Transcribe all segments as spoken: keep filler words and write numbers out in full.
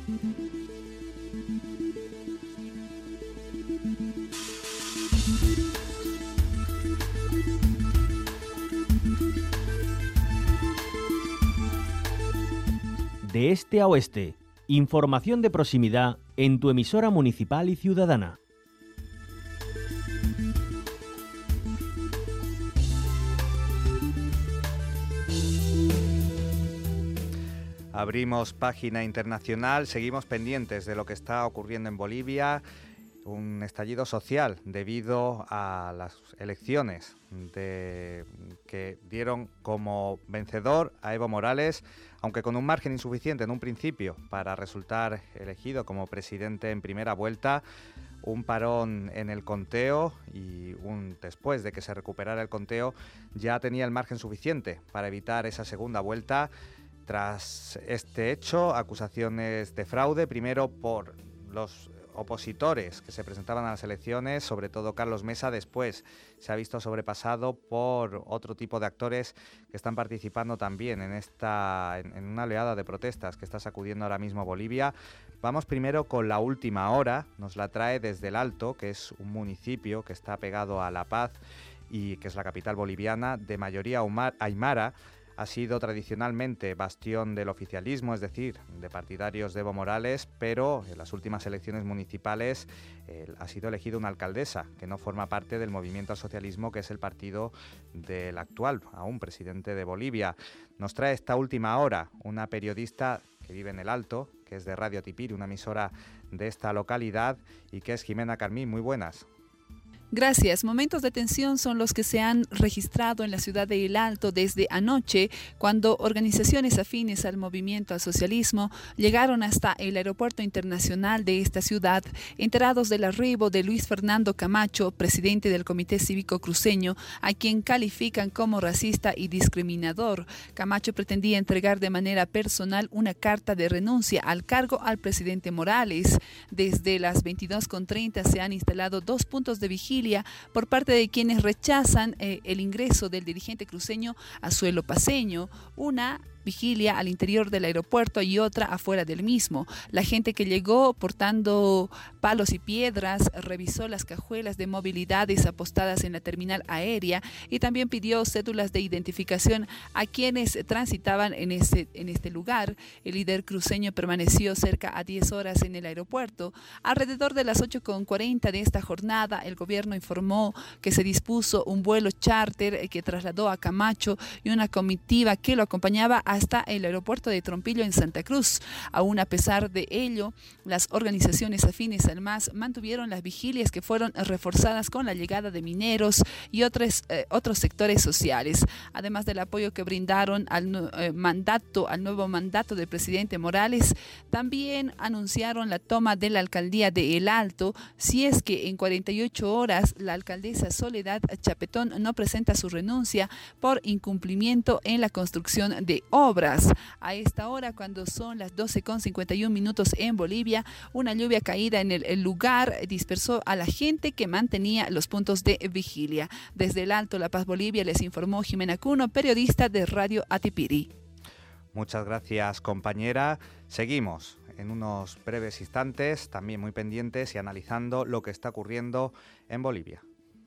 De este a oeste, información de proximidad en tu emisora municipal y ciudadana. Abrimos página internacional, seguimos pendientes de lo que está ocurriendo en Bolivia. Un estallido social debido a las elecciones de, que dieron como vencedor a Evo Morales, aunque con un margen insuficiente en un principio para resultar elegido como presidente en primera vuelta. Un parón en el conteo y un, después de que se recuperara el conteo ya tenía el margen suficiente para evitar esa segunda vuelta. Tras este hecho, acusaciones de fraude, primero por los opositores que se presentaban a las elecciones, sobre todo Carlos Mesa. Después se ha visto sobrepasado por otro tipo de actores que están participando también en esta en, en una oleada de protestas que está sacudiendo ahora mismo Bolivia. Vamos primero con la última hora, nos la trae desde El Alto, que es un municipio que está pegado a La Paz y que es la capital boliviana, de mayoría aymara. Ha sido tradicionalmente bastión del oficialismo, es decir, de partidarios de Evo Morales, pero en las últimas elecciones municipales eh, ha sido elegida una alcaldesa que no forma parte del movimiento al socialismo, que es el partido del actual, aún presidente de Bolivia. Nos trae esta última hora una periodista que vive en El Alto, que es de Radio Tipiri, una emisora de esta localidad, y que es Jimena Carmín. Muy buenas. Gracias. Momentos de tensión son los que se han registrado en la ciudad de El Alto desde anoche, cuando organizaciones afines al movimiento al socialismo llegaron hasta el aeropuerto internacional de esta ciudad, enterados del arribo de Luis Fernando Camacho, presidente del Comité Cívico Cruceño, a quien califican como racista y discriminador. Camacho pretendía entregar de manera personal una carta de renuncia al cargo al presidente Morales. Desde las veintidós con treinta se han instalado dos puntos de vigilia por parte de quienes rechazan eh, el ingreso del dirigente cruceño a suelo paceño. Una vigilia al interior del aeropuerto y otra afuera del mismo. La gente que llegó portando palos y piedras revisó las cajuelas de movilidades apostadas en la terminal aérea y también pidió cédulas de identificación a quienes transitaban en este, en este lugar. El líder cruceño permaneció cerca a diez horas en el aeropuerto. Alrededor de las ocho con cuarenta de esta jornada, el gobierno informó que se dispuso un vuelo charter que trasladó a Camacho y una comitiva que lo acompañaba a hasta el aeropuerto de Trompillo en Santa Cruz. Aún a pesar de ello, las organizaciones afines al M A S mantuvieron las vigilias, que fueron reforzadas con la llegada de mineros y otros, eh, otros sectores sociales. Además del apoyo que brindaron al eh, mandato, al nuevo mandato del presidente Morales, también anunciaron la toma de la alcaldía de El Alto, si es que en cuarenta y ocho horas la alcaldesa Soledad Chapetón no presenta su renuncia por incumplimiento en la construcción de obras. Obras. A esta hora, cuando son las doce con cincuenta y un minutos en Bolivia, una lluvia caída en el, el lugar dispersó a la gente que mantenía los puntos de vigilia. Desde El Alto, La Paz, Bolivia, les informó Jimena Cuno, periodista de Radio Atipiri. Muchas gracias, compañera. Seguimos en unos breves instantes, también muy pendientes y analizando lo que está ocurriendo en Bolivia.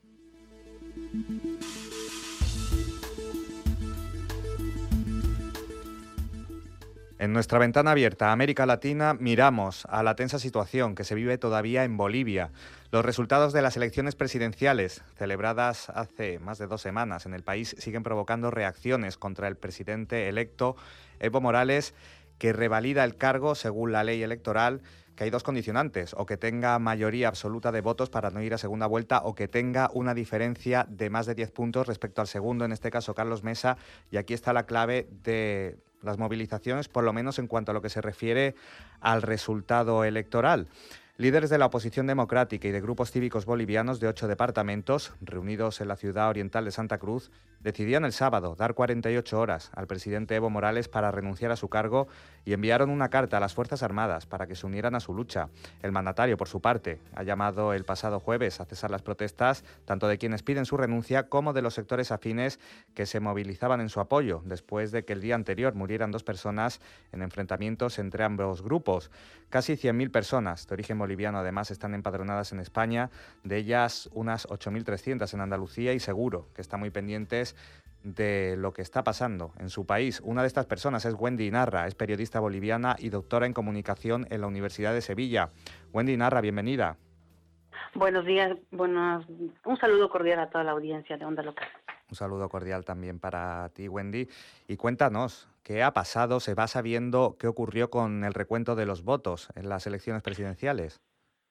En nuestra ventana abierta a América Latina miramos a la tensa situación que se vive todavía en Bolivia. Los resultados de las elecciones presidenciales celebradas hace más de dos semanas en el país siguen provocando reacciones contra el presidente electo Evo Morales, que revalida el cargo según la ley electoral, que hay dos condicionantes: o que tenga mayoría absoluta de votos para no ir a segunda vuelta, o que tenga una diferencia de más de diez puntos respecto al segundo, en este caso Carlos Mesa. Y aquí está la clave de las movilizaciones, por lo menos en cuanto a lo que se refiere al resultado electoral. Líderes de la oposición democrática y de grupos cívicos bolivianos de ocho departamentos, reunidos en la ciudad oriental de Santa Cruz, decidieron el sábado dar cuarenta y ocho horas al presidente Evo Morales para renunciar a su cargo y enviaron una carta a las Fuerzas Armadas para que se unieran a su lucha. El mandatario, por su parte, ha llamado el pasado jueves a cesar las protestas, tanto de quienes piden su renuncia como de los sectores afines que se movilizaban en su apoyo, después de que el día anterior murieran dos personas en enfrentamientos entre ambos grupos. Casi cien mil personas de origen boliviano, además, están empadronadas en España, de ellas unas ocho mil trescientas en Andalucía, y seguro que están muy pendientes de lo que está pasando en su país. Una de estas personas es Wendy Narra, es periodista boliviana y doctora en comunicación en la Universidad de Sevilla. Wendy Narra, bienvenida. Buenos días, buenos, un saludo cordial a toda la audiencia de Onda Local. Un saludo cordial también para ti, Wendy. Y cuéntanos, ¿qué ha pasado? ¿Se va sabiendo qué ocurrió con el recuento de los votos en las elecciones presidenciales?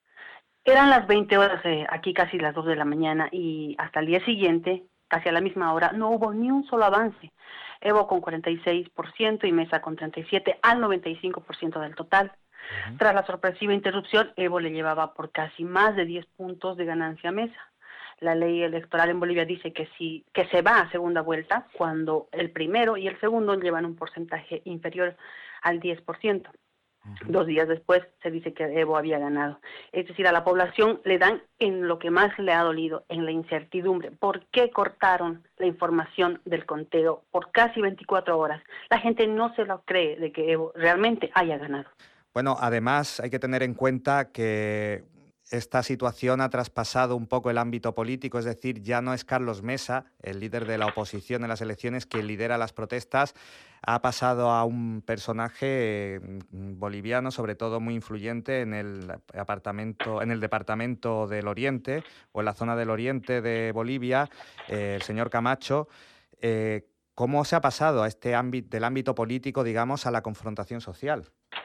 Eran las veinte horas, eh, aquí casi las dos de la mañana, y hasta el día siguiente, casi a la misma hora, no hubo ni un solo avance. Evo con cuarenta y seis por ciento y Mesa con treinta y siete por ciento al noventa y cinco por ciento del total. Uh-huh. Tras la sorpresiva interrupción, Evo le llevaba por casi más de diez puntos de ganancia a Mesa. La ley electoral en Bolivia dice que sí, que se va a segunda vuelta cuando el primero y el segundo llevan un porcentaje inferior al diez por ciento. Uh-huh. Dos días después se dice que Evo había ganado. Es decir, a la población le dan en lo que más le ha dolido, en la incertidumbre. ¿Por qué cortaron la información del conteo por casi veinticuatro horas? La gente no se lo cree de que Evo realmente haya ganado. Bueno, además hay que tener en cuenta que esta situación ha traspasado un poco el ámbito político, es decir, ya no es Carlos Mesa, el líder de la oposición en las elecciones, quien lidera las protestas, ha pasado a un personaje boliviano, sobre todo muy influyente en el apartamento, en el departamento del Oriente o en la zona del Oriente de Bolivia, eh, el señor Camacho. Eh, ¿Cómo se ha pasado a este ámbito, del ámbito político, digamos, a la confrontación social?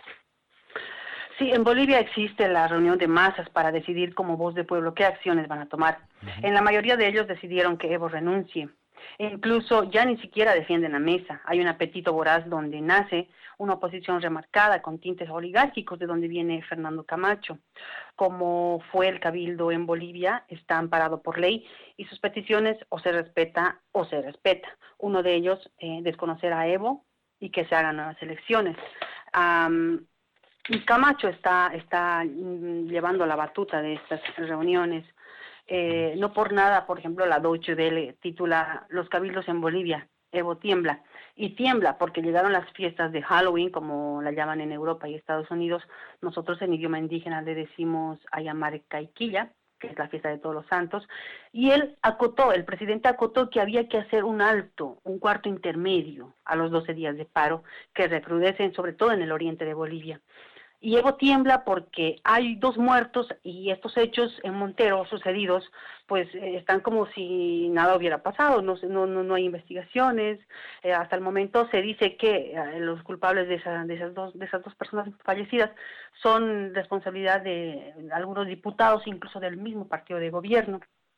Sí, en Bolivia existe la reunión de masas para decidir como voz de pueblo qué acciones van a tomar. Uh-huh. En la mayoría de ellos decidieron que Evo renuncie. E incluso ya ni siquiera defienden a Mesa. Hay un apetito voraz donde nace una oposición remarcada con tintes oligárquicos, de donde viene Fernando Camacho. Como fue el cabildo en Bolivia, está amparado por ley y sus peticiones o se respeta o se respeta. Uno de ellos, eh, desconocer a Evo y que se hagan nuevas elecciones. Um, Y Camacho está, está llevando la batuta de estas reuniones. Eh, no por nada, por ejemplo, la Deutsche Welle titula Los cabildos en Bolivia, Evo tiembla. Y tiembla porque llegaron las fiestas de Halloween, como la llaman en Europa y Estados Unidos. Nosotros en idioma indígena le decimos Ayamare Caiquilla, que es la fiesta de Todos los Santos, y él acotó, el presidente acotó que había que hacer un alto, un cuarto intermedio a los doce días de paro que recrudecen sobre todo en el oriente de Bolivia. Y Evo tiembla porque hay dos muertos y estos hechos en Montero sucedidos, pues eh, están como si nada hubiera pasado, no, no, no hay investigaciones, eh, hasta el momento se dice que eh, los culpables de, esa, de, esas dos, de esas dos personas fallecidas son responsabilidad de algunos diputados, incluso del mismo partido de gobierno.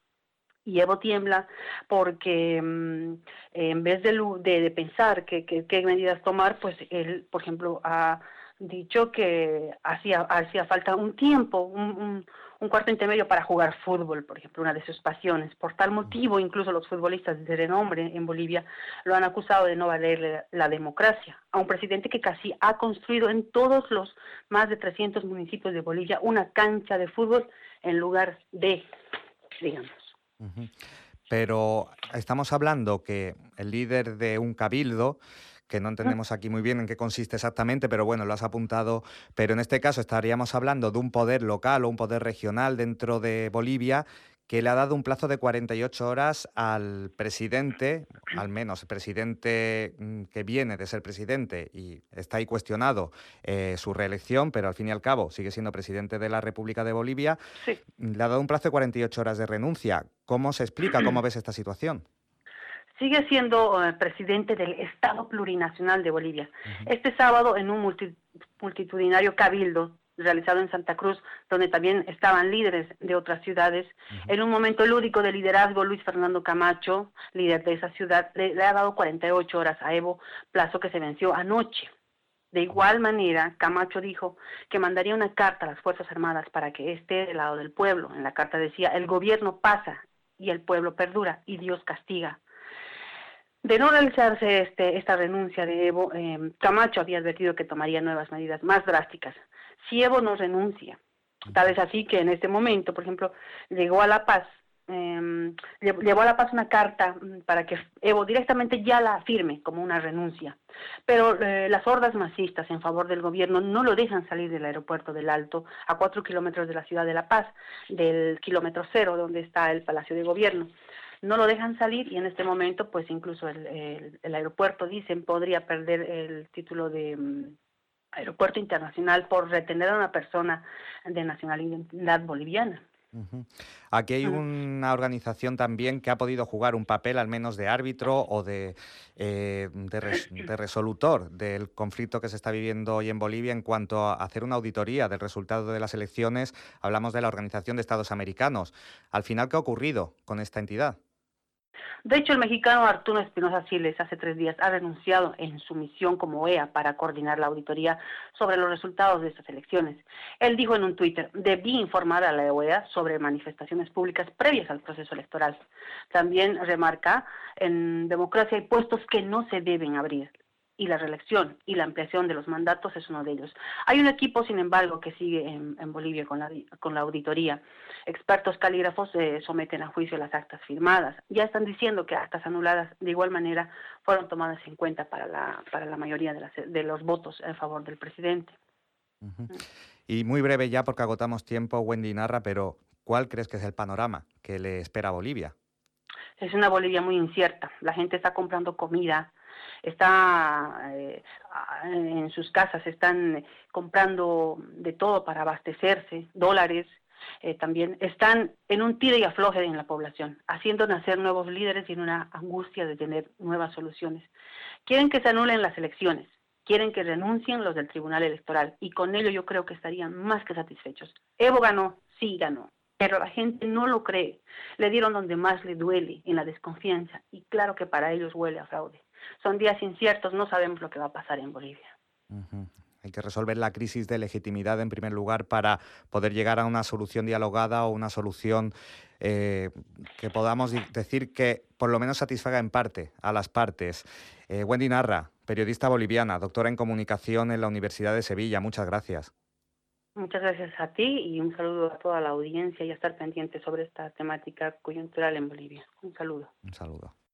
Y Evo tiembla porque mmm, en vez de, de, de pensar qué que, que medidas tomar, pues él, por ejemplo, ha dicho que hacía, hacía falta un tiempo, un, un, un cuarto intermedio para jugar fútbol, por ejemplo, una de sus pasiones. Por tal motivo, incluso los futbolistas de renombre en Bolivia lo han acusado de no valerle la democracia a un presidente que casi ha construido en todos los más de trescientos municipios de Bolivia una cancha de fútbol en lugar de, digamos. Uh-huh. Pero estamos hablando que el líder de un cabildo, que no entendemos aquí muy bien en qué consiste exactamente, pero bueno, lo has apuntado, pero en este caso estaríamos hablando de un poder local o un poder regional dentro de Bolivia que le ha dado un plazo de cuarenta y ocho horas al presidente, al menos el presidente que viene de ser presidente y está ahí cuestionado eh, su reelección, pero al fin y al cabo sigue siendo presidente de la República de Bolivia, sí. Le ha dado un plazo de cuarenta y ocho horas de renuncia. ¿Cómo se explica? ¿Cómo ves esta situación? Sigue siendo uh, presidente del Estado Plurinacional de Bolivia. Uh-huh. Este sábado, en un multi, multitudinario cabildo realizado en Santa Cruz, donde también estaban líderes de otras ciudades, uh-huh. en un momento lúdico de liderazgo, Luis Fernando Camacho, líder de esa ciudad, le, le ha dado cuarenta y ocho horas a Evo, plazo que se venció anoche. De igual manera, Camacho dijo que mandaría una carta a las Fuerzas Armadas para que esté del lado del pueblo. En la carta decía, el gobierno pasa y el pueblo perdura y Dios castiga. De no realizarse este, esta renuncia de Evo, eh, Camacho había advertido que tomaría nuevas medidas más drásticas. Si Evo no renuncia, tal es así que en este momento, por ejemplo, llegó a La Paz, eh, llevó a La Paz una carta para que Evo directamente ya la firme como una renuncia. Pero eh, las hordas masistas en favor del gobierno no lo dejan salir del aeropuerto del Alto, a cuatro kilómetros de la ciudad de La Paz, del kilómetro cero donde está el Palacio de Gobierno. No lo dejan salir y en este momento, pues incluso el, el, el aeropuerto, dicen, podría perder el título de um, aeropuerto internacional por retener a una persona de nacionalidad boliviana. Uh-huh. Aquí hay una organización también que ha podido jugar un papel al menos de árbitro o de, eh, de, res, de resolutor del conflicto que se está viviendo hoy en Bolivia en cuanto a hacer una auditoría del resultado de las elecciones. Hablamos de la Organización de Estados Americanos. Al final, ¿qué ha ocurrido con esta entidad? De hecho, el mexicano Arturo Espinosa Siles hace tres días ha renunciado en su misión como O E A para coordinar la auditoría sobre los resultados de estas elecciones. Él dijo en un Twitter, debí informar a la O E A sobre manifestaciones públicas previas al proceso electoral. También remarca, en democracia hay puestos que no se deben abrir, y la reelección y la ampliación de los mandatos es uno de ellos. Hay un equipo, sin embargo, que sigue en, en Bolivia con la, con la auditoría. Expertos calígrafos eh, someten a juicio las actas firmadas. Ya están diciendo que actas anuladas de igual manera fueron tomadas en cuenta para la, para la mayoría de, las, de los votos en favor del presidente. Uh-huh. Y muy breve ya, porque agotamos tiempo, Wendy Narra, pero ¿cuál crees que es el panorama que le espera a Bolivia? Es una Bolivia muy incierta. La gente está comprando comida, está eh, en sus casas, están comprando de todo para abastecerse, dólares, eh, también están en un tira y afloje en la población, haciendo nacer nuevos líderes y en una angustia de tener nuevas soluciones. Quieren que se anulen las elecciones, quieren que renuncien los del Tribunal Electoral y con ello yo creo que estarían más que satisfechos. Evo ganó, sí ganó, pero la gente no lo cree. Le dieron donde más le duele, en la desconfianza, y claro que para ellos huele a fraude. Son días inciertos, no sabemos lo que va a pasar en Bolivia. Uh-huh. Hay que resolver la crisis de legitimidad en primer lugar para poder llegar a una solución dialogada o una solución eh, que podamos decir que por lo menos satisfaga en parte a las partes. Eh, Wendy Narra, periodista boliviana, doctora en comunicación en la Universidad de Sevilla. Muchas gracias. Muchas gracias a ti y un saludo a toda la audiencia y a estar pendiente sobre esta temática coyuntural en Bolivia. Un saludo. Un saludo.